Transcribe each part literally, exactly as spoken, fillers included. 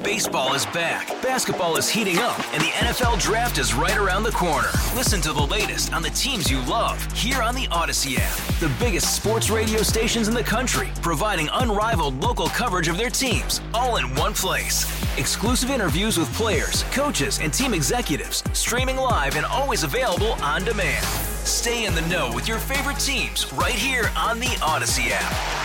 Baseball is back, basketball is heating up, and the N F L Draft is right around the corner. Listen to the latest on the teams you love here on the Odyssey app. The biggest sports radio stations in the country, providing unrivaled local coverage of their teams, all in one place. Exclusive interviews with players, coaches, and team executives, streaming live and always available on demand. Stay in the know with your favorite teams right here on the Odyssey app.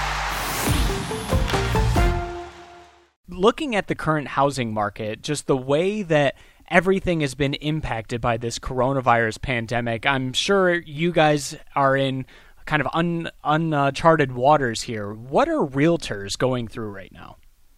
Looking at the current housing market, just the way that everything has been impacted by this coronavirus pandemic, I'm sure you guys are in kind of un, uncharted waters here. What are realtors going through right now?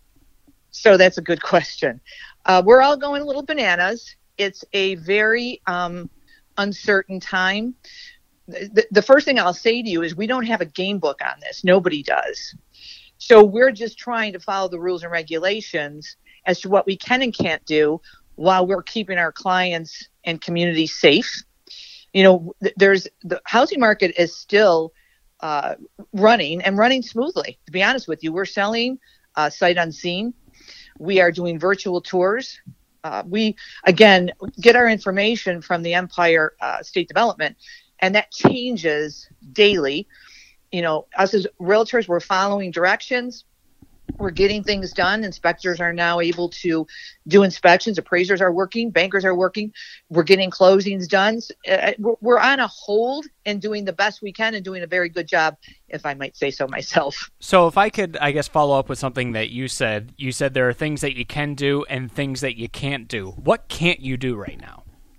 So that's a good question. Uh, we're all going a little bananas. It's a very um, uncertain time. The, the first thing I'll say to you is we don't have a game book on this. Nobody does. So we're just trying to follow the rules and regulations as to what we can and can't do while we're keeping our clients and community safe. You know, there's the housing market is still uh, running and running smoothly. To be honest with you, we're selling uh, sight unseen. We are doing virtual tours. Uh, we, again, get our information from the Empire uh, State Development, and that changes daily. You know, us as realtors, we're following directions. We're getting things done. Inspectors are now able to do inspections. Appraisers are working. Bankers are working. We're getting closings done. Uh, we're on a hold and doing the best we can and doing a very good job, if I might say so myself. So if I could, I guess, follow up with something that you said. You said there are things that you can do and things that you can't do. What can't you do right now?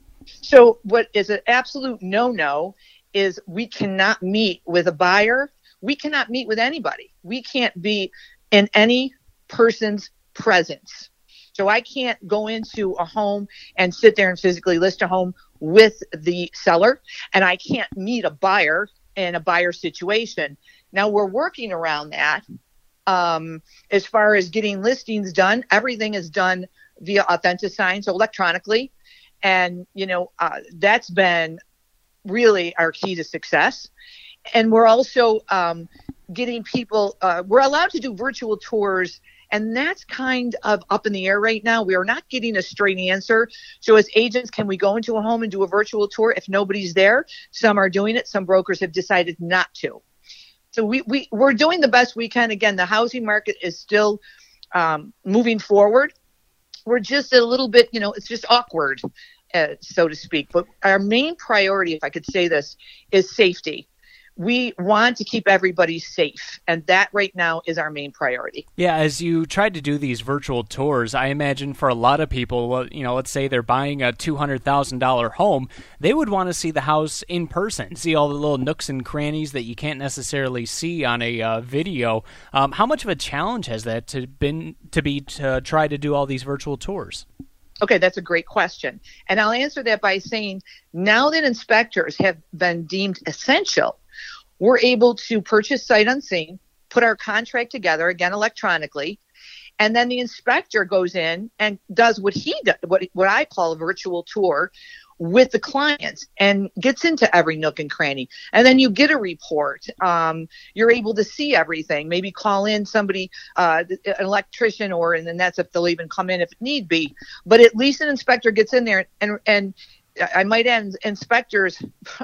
So what is an absolute no-no is we cannot meet with a buyer. We cannot meet with anybody. We can't be in any person's presence. So I can't go into a home and sit there and physically list a home with the seller, and I can't meet a buyer in a buyer situation. Now we're working around that. Um, as far as getting listings done, everything is done via AuthentiSign, so electronically. And, you know, uh, that's been really our key to success. And we're also um, getting people, uh, we're allowed to do virtual tours, and that's kind of up in the air right now. We are not getting a straight answer. So as agents, can we go into a home and do a virtual tour if nobody's there? Some are doing it. Some brokers have decided not to. So we, we, we're doing the best we can. Again, the housing market is still um, moving forward. We're just a little bit, you know, it's just awkward. Uh, so to speak. But our main priority, if I could say this, is safety. We want to keep everybody safe, and that right now is our main priority. Yeah, as you tried to do these virtual tours, I imagine for a lot of people, you know, let's say they're buying a two hundred thousand dollars home, they would want to see the house in person, see all the little nooks and crannies that you can't necessarily see on a uh, video. Um, how much of a challenge has that to been to be to try to do all these virtual tours? Okay, that's a great question. And I'll answer that by saying now that inspectors have been deemed essential, we're able to purchase sight unseen, put our contract together, again, electronically, and then the inspector goes in and does what he does, what, what I call a virtual tour with the clients, and gets into every nook and cranny. And then you get a report. Um, you're able to see everything, maybe call in somebody, uh, an electrician, or, and then that's if they'll even come in if need be. But at least an inspector gets in there, and, and I might add, inspectors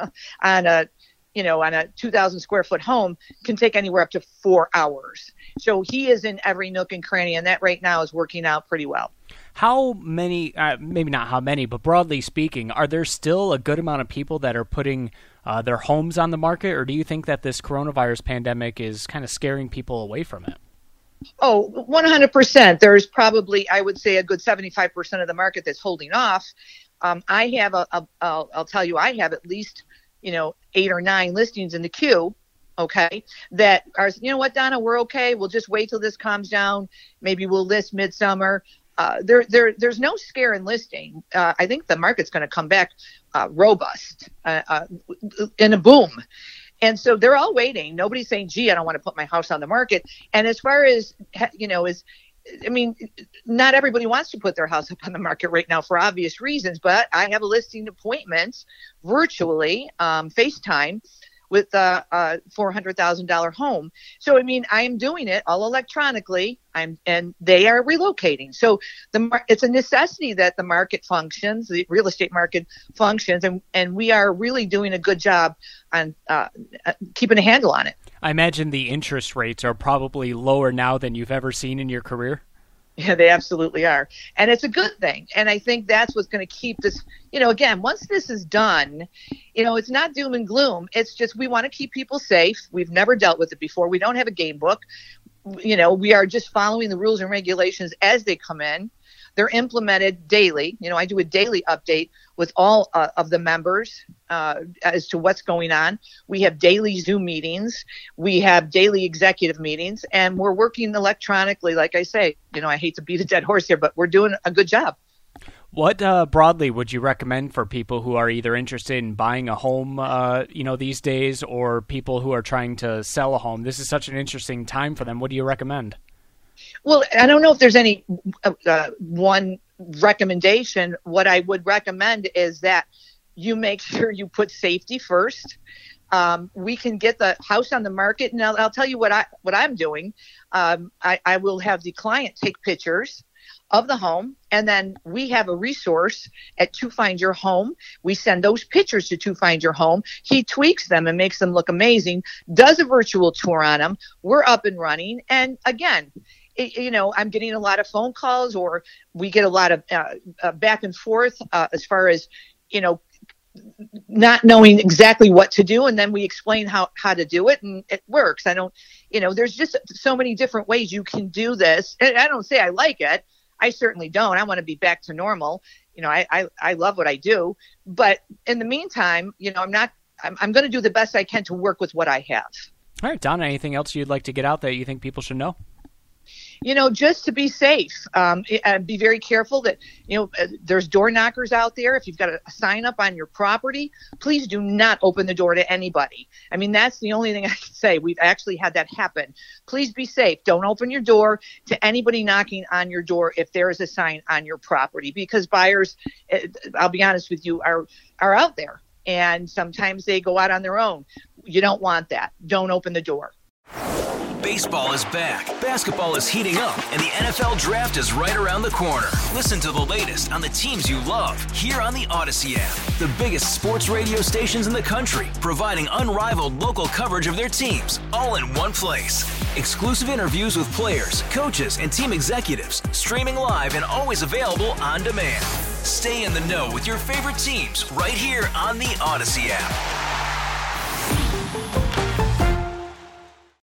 on a, you know, on a two thousand square foot home can take anywhere up to four hours. So he is in every nook and cranny, and that right now is working out pretty well. How many, uh, maybe not how many, but broadly speaking, are there still a good amount of people that are putting uh, their homes on the market, or do you think that this coronavirus pandemic is kind of scaring people away from it? Oh, one hundred percent. There's probably, I would say, a good seventy-five percent of the market that's holding off. Um, I have, a, a I'll, I'll tell you, I have at least, you know, eight or nine listings in the queue, okay, that are, you know what, Donna, we're okay. We'll just wait till this calms down. Maybe we'll list midsummer. Uh, there, there, there's no scare in listing. Uh, I think the market's going to come back uh, robust uh, uh, in a boom. And so they're all waiting. Nobody's saying, gee, I don't want to put my house on the market. And as far as, you know, is, I mean, not everybody wants to put their house up on the market right now for obvious reasons, but I have a listing appointments virtually, um, FaceTime, with a, a four hundred thousand dollars home. So, I mean, I am doing it all electronically. I'm, and they are relocating. So the it's a necessity that the market functions, the real estate market functions, and, and we are really doing a good job on uh, keeping a handle on it. I imagine the interest rates are probably lower now than you've ever seen in your career. Yeah, they absolutely are. And it's a good thing. And I think that's what's going to keep this, you know, again, once this is done, you know, it's not doom and gloom. It's just we want to keep people safe. We've never dealt with it before. We don't have a game book. You know, we are just following the rules and regulations as they come in. They're implemented daily. You know, I do a daily update with all uh, of the members uh, as to what's going on. We have daily Zoom meetings. We have daily executive meetings, and we're working electronically. Like I say, you know, I hate to beat a dead horse here, but we're doing a good job. What uh, broadly would you recommend for people who are either interested in buying a home, uh, you know, these days, or people who are trying to sell a home? This is such an interesting time for them. What do you recommend? Well, I don't know if there's any uh, one recommendation. What I would recommend is that you make sure you put safety first. Um, we can get the house on the market. Now, I'll tell you what I what I'm doing. Um, I, I will have the client take pictures of the home, and then we have a resource at To Find Your Home. We send those pictures to To Find Your Home. He tweaks them and makes them look amazing, does a virtual tour on them. We're up and running. And again, it, you know, I'm getting a lot of phone calls, or we get a lot of uh, uh, back and forth uh, as far as, you know, not knowing exactly what to do, and then we explain how, how to do it, and it works. I don't, you know, there's just so many different ways you can do this. And I don't say I like it. I certainly don't. I want to be back to normal. You know, I, I, I love what I do. But in the meantime, you know, I'm not, I'm, I'm going to do the best I can to work with what I have. All right, Donna, anything else you'd like to get out that you think people should know? You know, just to be safe, um, and be very careful that, you know, uh, there's door knockers out there. If you've got a, a sign up on your property, please do not open the door to anybody. I mean, that's the only thing I can say. We've actually had that happen. Please be safe. Don't open your door to anybody knocking on your door if there is a sign on your property, because buyers, uh, I'll be honest with you, are are out there, and sometimes they go out on their own. You don't want that. Don't open the door. Baseball is back, basketball is heating up, and the N F L Draft is right around the corner. Listen to the latest on the teams you love here on the Odyssey app. The biggest sports radio stations in the country, providing unrivaled local coverage of their teams, all in one place. Exclusive interviews with players, coaches, and team executives, streaming live and always available on demand. Stay in the know with your favorite teams right here on the Odyssey app.